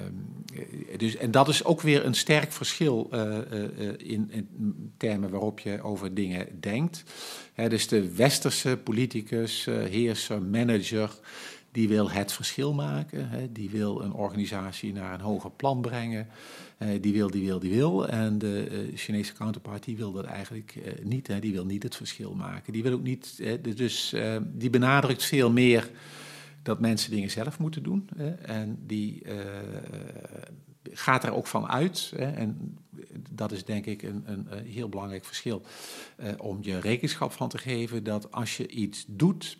dat is ook weer een sterk verschil in termen waarop je over dingen denkt. Dus de westerse politicus, heerser, manager, die wil het verschil maken. Die wil een organisatie naar een hoger plan brengen. Die wil. En de Chinese counterpart die wil dat eigenlijk niet. Die wil niet het verschil maken. Die wil ook niet. Dus die benadrukt veel meer dat mensen dingen zelf moeten doen. En die gaat er ook van uit. En dat is denk ik een heel belangrijk verschil. Om je rekenschap van te geven dat als je iets doet,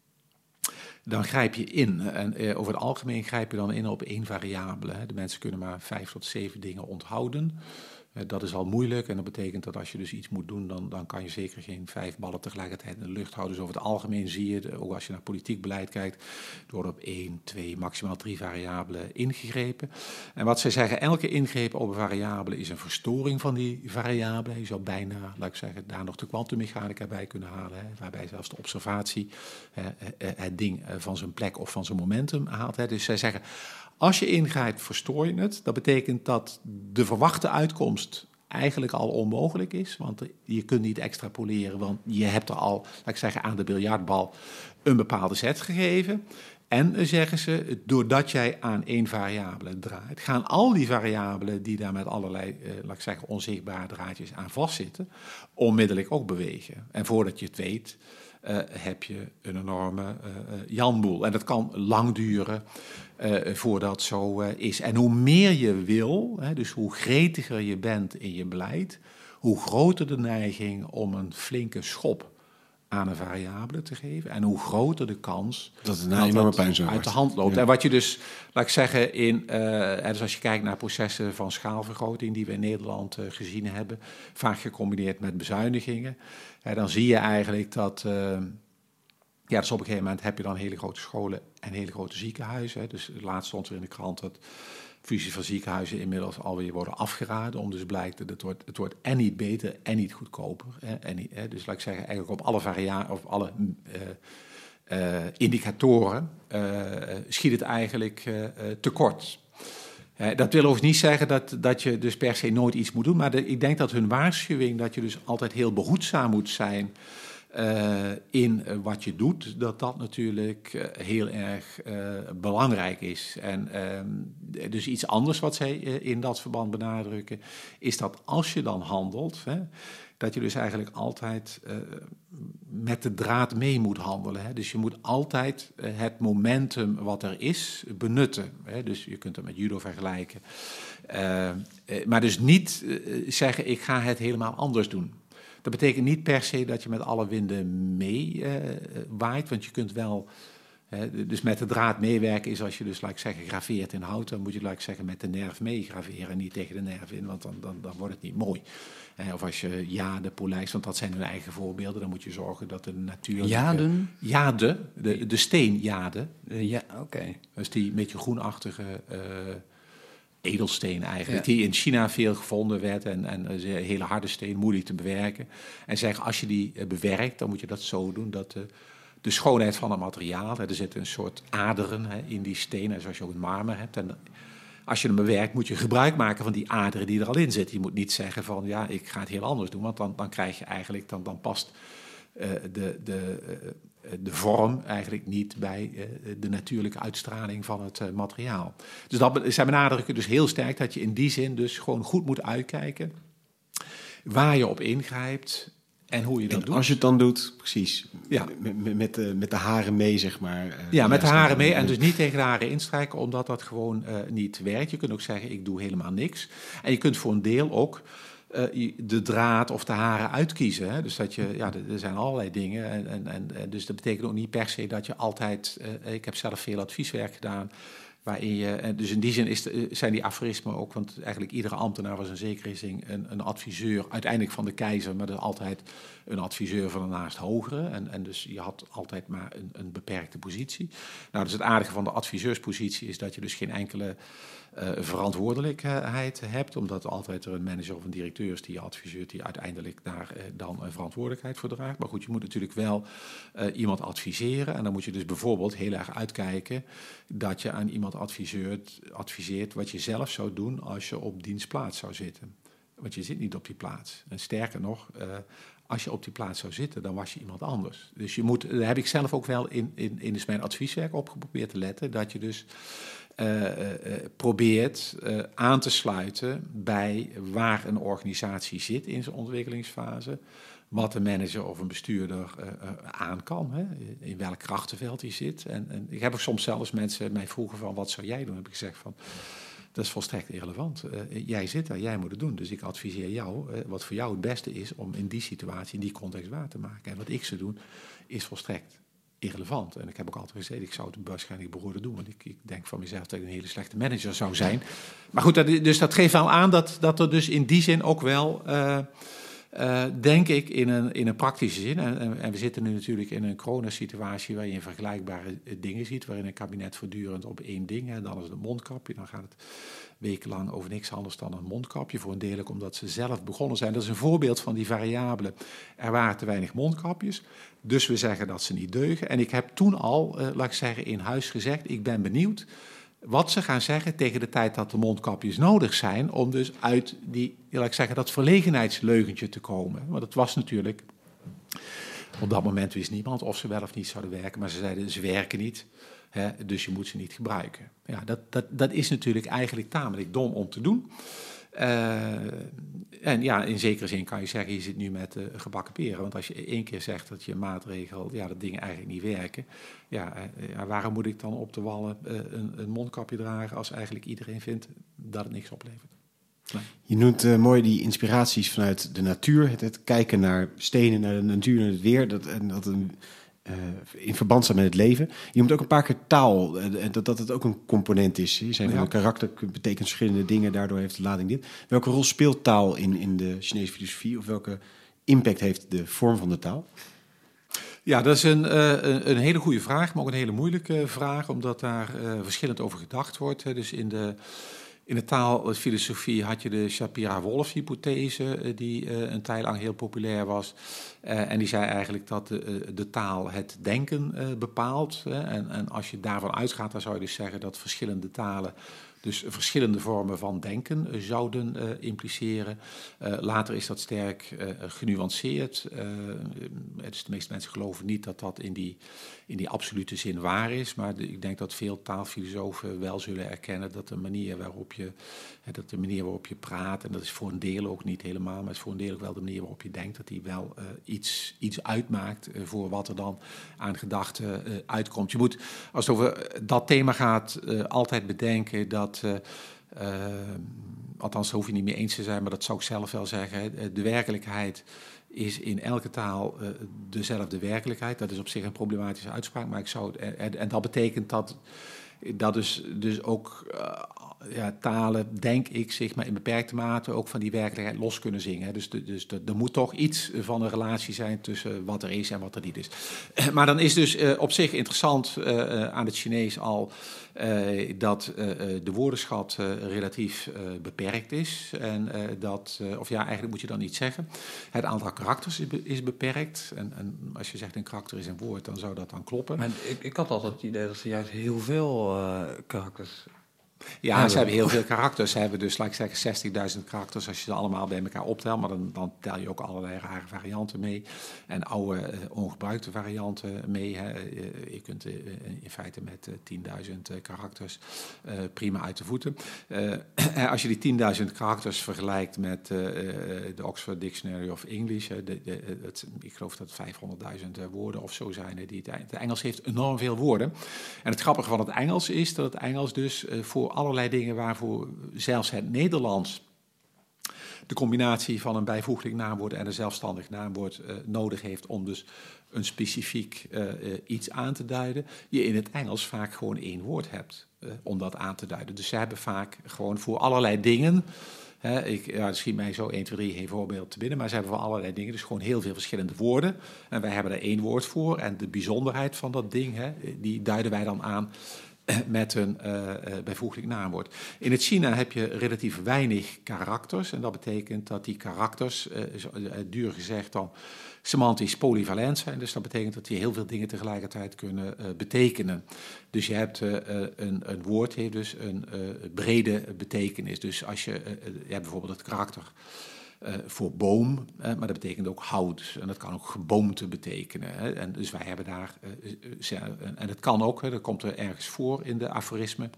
dan grijp je in. En over het algemeen grijp je dan in op 1 variabele. De mensen kunnen maar 5 tot 7 dingen onthouden. Dat is al moeilijk en dat betekent dat als je dus iets moet doen, dan kan je zeker geen 5 ballen tegelijkertijd in de lucht houden. Dus over het algemeen zie je, ook als je naar politiek beleid kijkt, er wordt op 1, 2, maximaal 3 variabelen ingegrepen. En wat zij zeggen, elke ingreep op een variabele is een verstoring van die variabelen. Je zou bijna, laat ik zeggen, daar nog de kwantummechanica bij kunnen halen, waarbij zelfs de observatie het ding van zijn plek of van zijn momentum haalt. Dus zij zeggen, als je ingrijpt, verstoor je het. Dat betekent dat de verwachte uitkomst eigenlijk al onmogelijk is. Want je kunt niet extrapoleren, want je hebt er al, laat ik zeggen, aan de biljartbal een bepaalde set gegeven. En zeggen ze, doordat jij aan 1 variabele draait, gaan al die variabelen die daar met allerlei, laat ik zeggen, onzichtbare draadjes aan vastzitten, onmiddellijk ook bewegen. En voordat je het weet, heb je een enorme janboel. En dat kan lang duren voordat zo is. En hoe meer je wil, dus hoe gretiger je bent in je beleid, hoe groter de neiging om een flinke schop aan een variabele te geven. En hoe groter de kans dat het enorme pijn zou uit de hand loopt. Ja. En wat je dus, laat ik zeggen, dus als je kijkt naar processen van schaalvergroting die we in Nederland gezien hebben, vaak gecombineerd met bezuinigingen, dan zie je eigenlijk dat, dus op een gegeven moment heb je dan hele grote scholen en hele grote ziekenhuizen. Dus laatst stond er in de krant dat fusies van ziekenhuizen inmiddels alweer worden afgeraden. Om dus blijkt dat het wordt en niet beter en niet goedkoper. Dus laat ik zeggen, eigenlijk op alle indicatoren schiet het eigenlijk tekort. Dat wil overigens niet zeggen dat je dus per se nooit iets moet doen. Maar ik denk dat hun waarschuwing dat je dus altijd heel behoedzaam moet zijn in wat je doet, dat natuurlijk heel erg belangrijk is. En dus iets anders wat zij in dat verband benadrukken, is dat als je dan handelt, dat je dus eigenlijk altijd met de draad mee moet handelen. Dus je moet altijd het momentum wat er is benutten. Dus je kunt het met judo vergelijken. Maar dus niet zeggen, ik ga het helemaal anders doen. Dat betekent niet per se dat je met alle winden mee waait, want je kunt wel, dus met de draad meewerken is als je dus, laat ik zeggen, graveert in hout, dan moet je, laat ik zeggen, met de nerf mee graveren en niet tegen de nerf in, want dan wordt het niet mooi. Of als je jade polijst, want dat zijn hun eigen voorbeelden, dan moet je zorgen dat de natuur... Jaden? Jade, de steenjade. Ja, oké. Dus die beetje groenachtige edelsteen eigenlijk, die in China veel gevonden werd en een hele harde steen, moeilijk te bewerken. En zeggen, als je die bewerkt, dan moet je dat zo doen dat de schoonheid van het materiaal, er zitten een soort aderen in die stenen, zoals je ook in marmer hebt. En als je hem bewerkt, moet je gebruik maken van die aderen die er al in zitten. Je moet niet zeggen van, ja, ik ga het heel anders doen, want dan krijg je eigenlijk, dan past de vorm eigenlijk niet bij de natuurlijke uitstraling van het materiaal. Dus zij benadrukken dus heel sterk dat je in die zin dus gewoon goed moet uitkijken waar je op ingrijpt en hoe je dat doet. Als je het dan doet, precies, ja. met de haren mee, zeg maar. Met de haren mee en dus niet tegen de haren instrijken, omdat dat gewoon niet werkt. Je kunt ook zeggen, ik doe helemaal niks. En je kunt voor een deel ook de draad of de haren uitkiezen. Hè? Dus dat er zijn allerlei dingen. En dus dat betekent ook niet per se dat je altijd... ik heb zelf veel advieswerk gedaan, waarin je... dus in die zin zijn die aforismen ook... want eigenlijk iedere ambtenaar was in zekere zin een adviseur... uiteindelijk van de keizer, maar er is altijd een adviseur van een naast hogere. En dus je had altijd maar een beperkte positie. Nou, dus het aardige van de adviseurspositie is dat je dus geen enkele... verantwoordelijkheid hebt, omdat altijd er een manager of een directeur is die je adviseert, die uiteindelijk daar dan een verantwoordelijkheid voor draagt. Maar goed, je moet natuurlijk wel iemand adviseren en dan moet je dus bijvoorbeeld heel erg uitkijken dat je aan iemand adviseert wat je zelf zou doen als je op diens plaats zou zitten. Want je zit niet op die plaats. En sterker nog, als je op die plaats zou zitten, dan was je iemand anders. Dus je moet, daar heb ik zelf ook wel in dus mijn advieswerk op geprobeerd te letten, dat je dus probeert aan te sluiten bij waar een organisatie zit in zijn ontwikkelingsfase, wat een manager of een bestuurder aan kan, hè, in welk krachtenveld hij zit. En ik heb ook soms zelfs mensen mij vroegen van, wat zou jij doen? Heb ik gezegd van, dat is volstrekt irrelevant. Jij zit daar, jij moet het doen. Dus ik adviseer jou wat voor jou het beste is om in die situatie, in die context waar te maken. En wat ik zou doen, is volstrekt irrelevant. En ik heb ook altijd gezegd, ik zou het waarschijnlijk behoorden doen. Want ik denk van mezelf dat ik een hele slechte manager zou zijn. Maar goed, dus dat geeft wel aan dat er dus in die zin ook wel... denk ik in een praktische zin, en we zitten nu natuurlijk in een coronasituatie waarin je vergelijkbare dingen ziet, waarin een kabinet voortdurend op één ding, hè, dan is het een mondkapje, dan gaat het wekenlang over niks anders dan een mondkapje, voor een deel ook omdat ze zelf begonnen zijn. Dat is een voorbeeld van die variabele, er waren te weinig mondkapjes, dus we zeggen dat ze niet deugen. En ik heb toen al, laat ik zeggen, in huis gezegd, ik ben benieuwd wat ze gaan zeggen tegen de tijd dat de mondkapjes nodig zijn, om dus uit dat verlegenheidsleugentje te komen. Want het was natuurlijk, op dat moment wist niemand of ze wel of niet zouden werken, maar ze zeiden, ze werken niet, hè, dus je moet ze niet gebruiken. Ja, dat is natuurlijk eigenlijk tamelijk dom om te doen. En ja, in zekere zin kan je zeggen, je zit nu met gebakken peren. Want als je één keer zegt dat je maatregel, dat dingen eigenlijk niet werken. Waarom moet ik dan op de wallen een mondkapje dragen als eigenlijk iedereen vindt dat het niks oplevert? Nee. Je noemt mooi die inspiraties vanuit de natuur. Het kijken naar stenen, naar de natuur, naar het weer. Dat in verband staat met het leven. Je noemt ook een paar keer taal. Dat het ook een component is. Je zei van een karakter betekent verschillende dingen. Daardoor heeft de lading dit. Welke rol speelt taal in de Chinese filosofie? Of welke impact heeft de vorm van de taal? Ja, dat is een hele goede vraag, maar ook een hele moeilijke vraag, omdat daar verschillend over gedacht wordt. Dus in de taalfilosofie had je de Shapira-Whorf-hypothese, die een tijd lang heel populair was. En die zei eigenlijk dat de taal het denken bepaalt. En als je daarvan uitgaat, dan zou je dus zeggen dat verschillende talen dus verschillende vormen van denken zouden impliceren. Later is dat sterk genuanceerd. Dus de meeste mensen geloven niet dat dat in die absolute zin waar is. Maar ik denk dat veel taalfilosofen wel zullen erkennen dat de manier waarop je praat, en dat is voor een deel ook niet helemaal, maar het is voor een deel ook wel de manier waarop je denkt, dat die wel iets uitmaakt voor wat er dan aan gedachten uitkomt. Je moet, als het over dat thema gaat, altijd bedenken dat althans, daar hoef je niet mee eens te zijn, maar dat zou ik zelf wel zeggen. De werkelijkheid is in elke taal dezelfde werkelijkheid. Dat is op zich een problematische uitspraak, maar en dat betekent dat dus ook talen, denk ik, zich maar in beperkte mate ook van die werkelijkheid los kunnen zingen. Hè. Dus er moet toch iets van een relatie zijn tussen wat er is en wat er niet is. Maar dan is dus op zich interessant aan het Chinees al dat de woordenschat relatief beperkt is. En eigenlijk moet je dan niet zeggen. Het aantal karakters is beperkt. En als je zegt een karakter is een woord, dan zou dat dan kloppen. Maar ik had altijd het idee dat ze juist heel veel karakters... Ja, ze hebben heel veel karakters. Ze hebben dus, laat ik zeggen, 60.000 karakters als je ze allemaal bij elkaar optelt. Maar dan tel je ook allerlei rare varianten mee. En oude, ongebruikte varianten mee. Hè. Je kunt in feite met 10.000 karakters prima uit de voeten. Als je die 10.000 karakters vergelijkt met de Oxford Dictionary of English. Ik geloof dat het 500.000 woorden of zo zijn. Het Engels heeft enorm veel woorden. En het grappige van het Engels is dat het Engels dus voor allerlei dingen waarvoor zelfs het Nederlands de combinatie van een bijvoeglijk naamwoord en een zelfstandig naamwoord nodig heeft om dus een specifiek iets aan te duiden, je in het Engels vaak gewoon één woord hebt om dat aan te duiden. Dus ze hebben vaak gewoon voor allerlei dingen, er schiet mij zo 1, 2, 3 geen voorbeeld te binnen, maar ze hebben voor allerlei dingen dus gewoon heel veel verschillende woorden. En wij hebben er één woord voor en de bijzonderheid van dat ding, die duiden wij dan aan met een bijvoeglijk naamwoord. In het China heb je relatief weinig karakters. En dat betekent dat die karakters, duur gezegd dan, semantisch polyvalent zijn. Dus dat betekent dat die heel veel dingen tegelijkertijd kunnen betekenen. Dus je hebt een woord heeft dus een brede betekenis. Dus als je hebt bijvoorbeeld het karakter voor boom, maar dat betekent ook hout. En dat kan ook geboomte betekenen. Hè. En dus wij hebben daar... en dat kan ook, dat komt er ergens voor in de aforismen.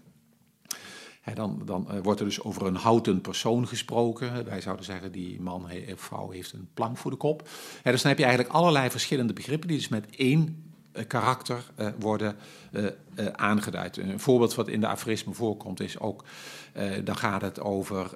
Dan wordt er dus over een houten persoon gesproken. Wij zouden zeggen, die man of vrouw heeft een plank voor de kop. Dus dan heb je eigenlijk allerlei verschillende begrippen die dus met één karakter worden aangeduid. Een voorbeeld wat in de aforismen voorkomt is ook... dan gaat het over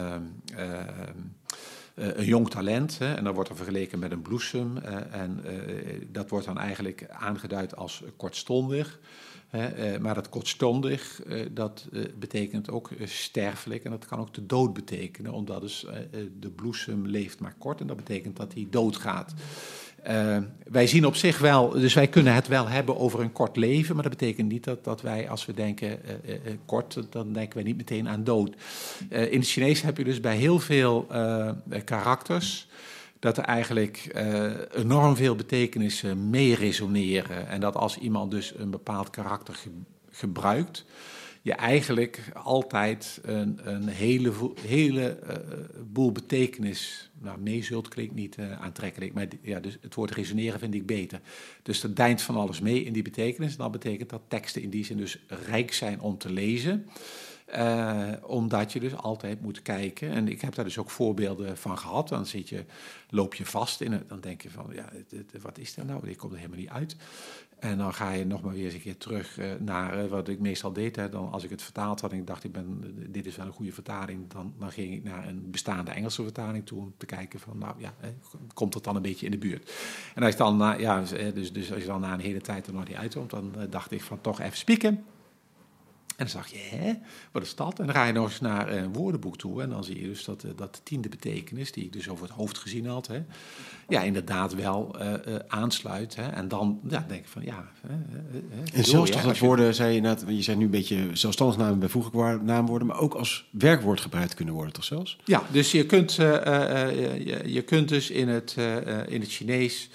een jong talent. En dan wordt er vergeleken met een bloesem. Dat wordt dan eigenlijk aangeduid als kortstondig. Maar dat kortstondig, dat betekent ook sterfelijk. En dat kan ook de dood betekenen. Omdat dus de bloesem leeft maar kort. En dat betekent dat hij doodgaat. Wij zien op zich wel, dus wij kunnen het wel hebben over een kort leven, maar dat betekent niet dat wij, als we denken kort, dan denken wij niet meteen aan dood. In het Chinees heb je dus bij heel veel karakters dat er eigenlijk enorm veel betekenissen mee resoneren. En dat als iemand dus een bepaald karakter gebruikt, je eigenlijk altijd een hele boel betekenis meezult, klinkt niet aantrekkelijk, maar dus het woord resoneren vind ik beter. Dus er deint van alles mee in die betekenis. En dat betekent dat teksten in die zin dus rijk zijn om te lezen. Omdat je dus altijd moet kijken. En ik heb daar dus ook voorbeelden van gehad. Dan loop je vast in het, dan denk je van, wat is dat nou? Ik kom er helemaal niet uit. En dan ga je nog maar weer eens een keer terug naar wat ik meestal deed. Dan als ik het vertaald had en ik dacht, dit is wel een goede vertaling, dan ging ik naar een bestaande Engelse vertaling toe om te kijken van, komt dat dan een beetje in de buurt? En als ik dan, dus als je dan na een hele tijd er nog niet uitkomt, dan dacht ik van toch even spieken. En dan zag je, wat is dat? En dan ga je nog eens naar een woordenboek toe. En dan zie je dus dat de 10e betekenis, die ik dus over het hoofd gezien had, inderdaad wel aansluit. En dan denk ik van, en zelfs toch dat woorden, zei je zei nu een beetje zelfstandig namen, bijvoeglijk naamwoorden, maar ook als werkwoord gebruikt kunnen worden, toch zelfs? Ja, dus je kunt dus in het Chinees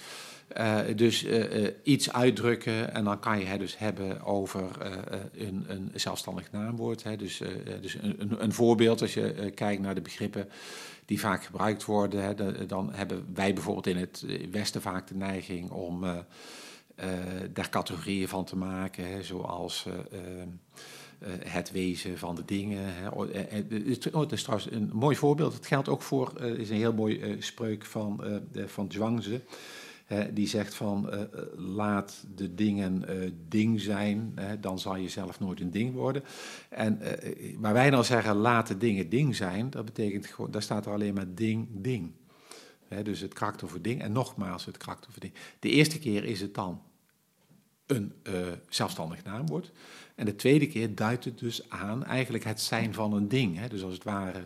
iets uitdrukken en dan kan je het dus hebben over een zelfstandig naamwoord. Dus een voorbeeld, als je kijkt naar de begrippen die vaak gebruikt worden, dan hebben wij bijvoorbeeld in het Westen vaak de neiging om daar categorieën van te maken, zoals het wezen van de dingen. Het is trouwens een mooi voorbeeld. Het geldt ook voor, is een heel mooi spreuk van Zhuangzi. Die zegt van, laat de dingen ding zijn, dan zal je zelf nooit een ding worden. Maar wij dan zeggen, laat de dingen ding zijn, dat betekent gewoon, daar staat er alleen maar ding, ding. Dus het karakter voor ding en nogmaals het karakter voor ding. De eerste keer is het dan een zelfstandig naamwoord. En de tweede keer duidt het dus aan eigenlijk het zijn van een ding. Hè? Dus als het ware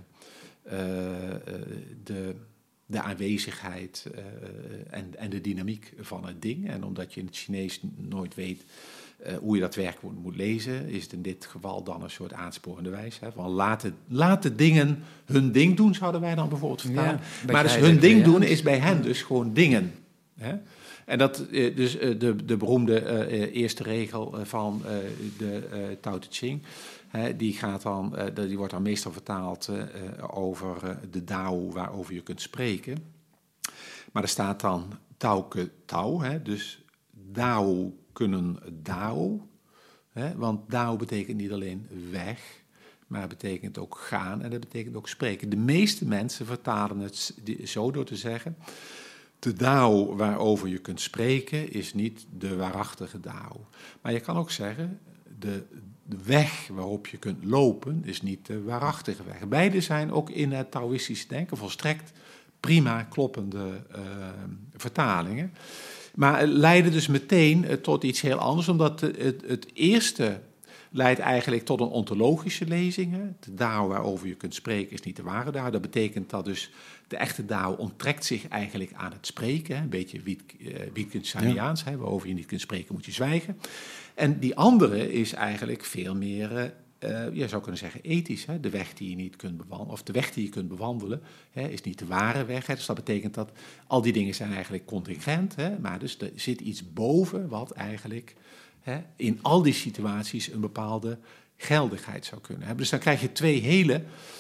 de aanwezigheid en de dynamiek van het ding. En omdat je in het Chinees nooit weet hoe je dat werkwoord moet lezen, is het in dit geval dan een soort aansporende wijs. Hè? Van laat de dingen hun ding doen, zouden wij dan bijvoorbeeld vertalen. Ja, maar dus hun ding doen is bij hen dus gewoon dingen. Hè? En dat dus de beroemde eerste regel van de Tao Te Ching, die wordt dan meestal vertaald over de Dao waarover je kunt spreken. Maar er staat dan Tao ke Tao, dus Dao kunnen Dao. Want Dao betekent niet alleen weg, maar het betekent ook gaan en dat betekent ook spreken. De meeste mensen vertalen het zo door te zeggen: de Dao waarover je kunt spreken is niet de waarachtige Dao. Maar je kan ook zeggen, de weg waarop je kunt lopen is niet de waarachtige weg. Beide zijn ook in het Taoïstische denken volstrekt prima kloppende vertalingen. Maar het leidde dus meteen tot iets heel anders, omdat het eerste leidt eigenlijk tot een ontologische lezing. Hè. De Dao waarover je kunt spreken is niet de ware Dao. Dat betekent dat dus de echte Dao onttrekt zich eigenlijk aan het spreken. Hè. Een beetje Wittgensteiniaans, waarover je niet kunt spreken moet je zwijgen. En die andere is eigenlijk veel meer, je zou kunnen zeggen, ethisch. Hè. De weg die je niet kunt bewandelen, of de weg die je kunt bewandelen, is niet de ware weg. Hè. Dus dat betekent dat al die dingen zijn eigenlijk contingent. Hè. Maar dus er zit iets boven wat eigenlijk in al die situaties een bepaalde geldigheid zou kunnen hebben. Dus dan krijg je twee hele...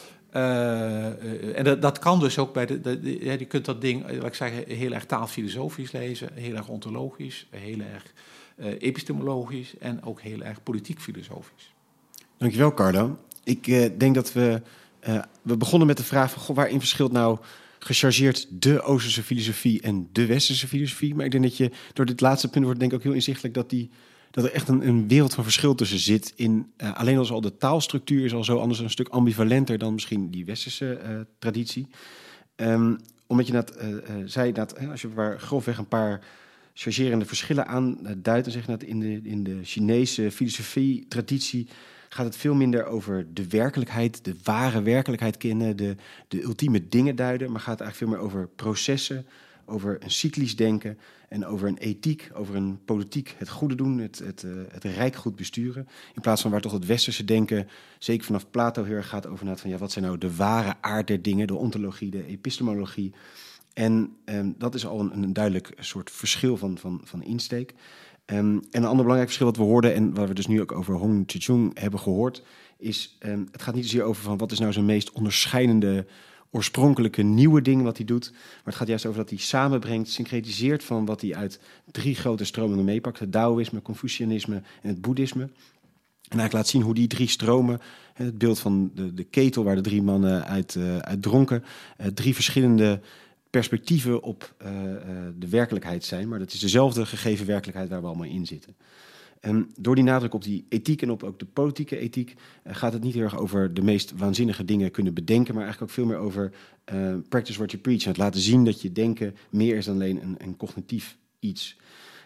en dat kan dus ook bij je kunt dat ding, laat ik zeggen, heel erg taalfilosofisch lezen, heel erg ontologisch, heel erg epistemologisch en ook heel erg politiek filosofisch. Dankjewel, Carlo. Ik denk dat we begonnen met de vraag van, goh, waarin verschilt nou gechargeerd de Oosterse filosofie en de Westerse filosofie? Maar ik denk dat je door dit laatste punt wordt denk ik ook heel inzichtelijk dat er echt een wereld van verschil tussen zit. Alleen al de taalstructuur is al zo anders, een stuk ambivalenter dan misschien die Westerse traditie. Omdat je dat zei, dat als je waar grofweg een paar chargerende verschillen aanduidt, dan zeg je dat in de Chinese filosofie-traditie gaat het veel minder over de werkelijkheid, de ware werkelijkheid kennen, de ultieme dingen duiden, maar gaat het eigenlijk veel meer over processen, over een cyclisch denken en over een ethiek, over een politiek, het goede doen, het rijk goed besturen. In plaats van waar toch het westerse denken, zeker vanaf Plato, heel erg gaat over van wat zijn nou de ware aard der dingen, de ontologie, de epistemologie. En dat is al een duidelijk soort verschil van insteek. En een ander belangrijk verschil dat we hoorden, en waar we dus nu ook over Hong Zhiqiang hebben gehoord, is het gaat niet zozeer over van wat is nou zijn meest onderscheidende, oorspronkelijke nieuwe ding wat hij doet. Maar het gaat juist over dat hij samenbrengt, syncretiseert van wat hij uit 3 grote stromingen meepakt. Het Taoïsme, Confucianisme en het Boeddhisme. En eigenlijk laat zien hoe die 3 stromen, het beeld van de ketel waar de 3 mannen uit dronken, 3 verschillende perspectieven op de werkelijkheid zijn. Maar dat is dezelfde gegeven werkelijkheid waar we allemaal in zitten. En door die nadruk op die ethiek en op ook de politieke ethiek gaat het niet heel erg over de meest waanzinnige dingen kunnen bedenken, maar eigenlijk ook veel meer over practice what you preach. En het laten zien dat je denken meer is dan alleen een cognitief iets.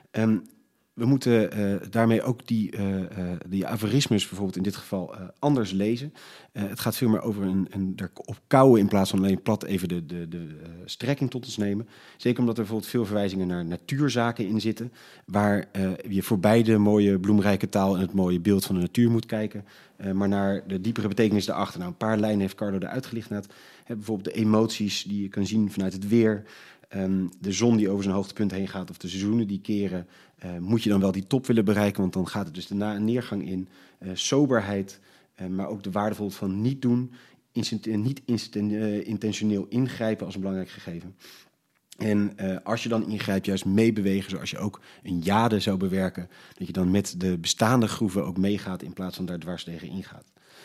We moeten daarmee ook die aforismes bijvoorbeeld in dit geval anders lezen. Het gaat veel meer over erop kouwen in plaats van alleen plat even de strekking tot ons nemen. Zeker omdat er bijvoorbeeld veel verwijzingen naar natuurzaken in zitten, waar je voorbij de mooie bloemrijke taal en het mooie beeld van de natuur moet kijken, maar naar de diepere betekenis daarachter. Nou, een paar lijnen heeft Carlo eruit gelicht net. Bijvoorbeeld de emoties die je kan zien vanuit het weer, de zon die over zijn hoogtepunt heen gaat of de seizoenen die keren. Moet je dan wel die top willen bereiken, want dan gaat het dus de neergang in. Soberheid, maar ook de waarde van niet doen, niet intentioneel ingrijpen als een belangrijk gegeven. En als je dan ingrijpt, juist meebewegen, zoals je ook een jade zou bewerken, dat je dan met de bestaande groeven ook meegaat in plaats van daar dwars tegen ingaat.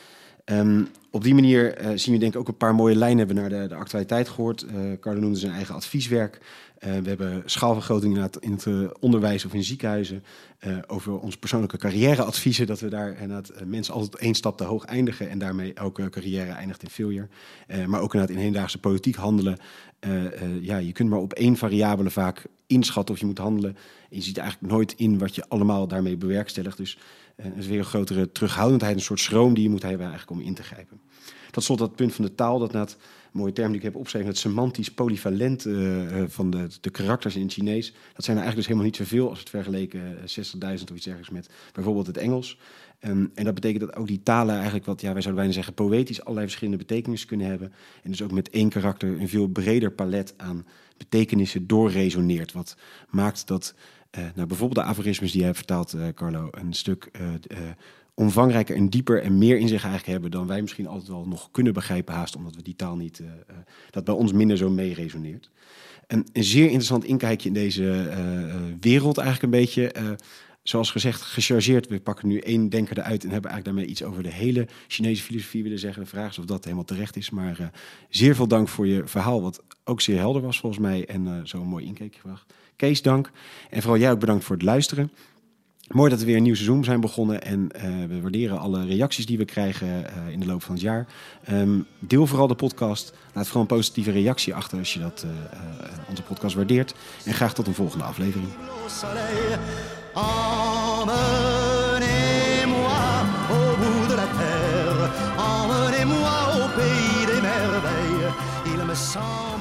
Op die manier zien we denk ik ook een paar mooie lijnen hebben naar de actualiteit gehoord. Carlo noemde zijn eigen advieswerk. We hebben schaalvergroting in het onderwijs of in ziekenhuizen. Over onze persoonlijke carrièreadviezen. Dat we daar mensen altijd 1 stap te hoog eindigen. En daarmee elke carrière eindigt in failure. Maar ook inderdaad in hedendaagse politiek handelen. Je kunt maar op 1 variabele vaak inschatten of je moet handelen. En je ziet eigenlijk nooit in wat je allemaal daarmee bewerkstelligt. Dus er is weer een grotere terughoudendheid, een soort schroom die je moet hebben eigenlijk om in te grijpen. Tot slot dat punt van de taal, dat na het mooie term die ik heb opgeschreven, het semantisch polyvalent van de karakters in het Chinees. Dat zijn er eigenlijk dus helemaal niet zoveel als het vergeleken 60.000 of iets dergelijks met bijvoorbeeld het Engels. En dat betekent dat ook die talen eigenlijk wij zouden bijna zeggen poëtisch allerlei verschillende betekenissen kunnen hebben. En dus ook met één karakter een veel breder palet aan betekenissen doorresoneert. Wat maakt dat bijvoorbeeld de aforismes die jij hebt vertaald, Carlo, een stuk omvangrijker en dieper en meer in zich eigenlijk hebben dan wij misschien altijd wel nog kunnen begrijpen haast, omdat we die taal niet, dat bij ons minder zo mee resoneert. Een zeer interessant inkijkje in deze wereld eigenlijk een beetje. Zoals gezegd, gechargeerd. We pakken nu 1 denker eruit en hebben eigenlijk daarmee iets over de hele Chinese filosofie willen zeggen. De vraag is of dat helemaal terecht is. Maar zeer veel dank voor je verhaal, wat ook zeer helder was volgens mij. En zo'n mooi inkijkje gebracht. Kees, dank. En vooral jij ook bedankt voor het luisteren. Mooi dat we weer een nieuw seizoen zijn begonnen. En we waarderen alle reacties die we krijgen in de loop van het jaar. Deel vooral de podcast. Laat vooral een positieve reactie achter als je onze podcast waardeert. En graag tot een volgende aflevering. Emmenez-moi au bout de la terre, emmenez-moi au pays des merveilles. Il me semble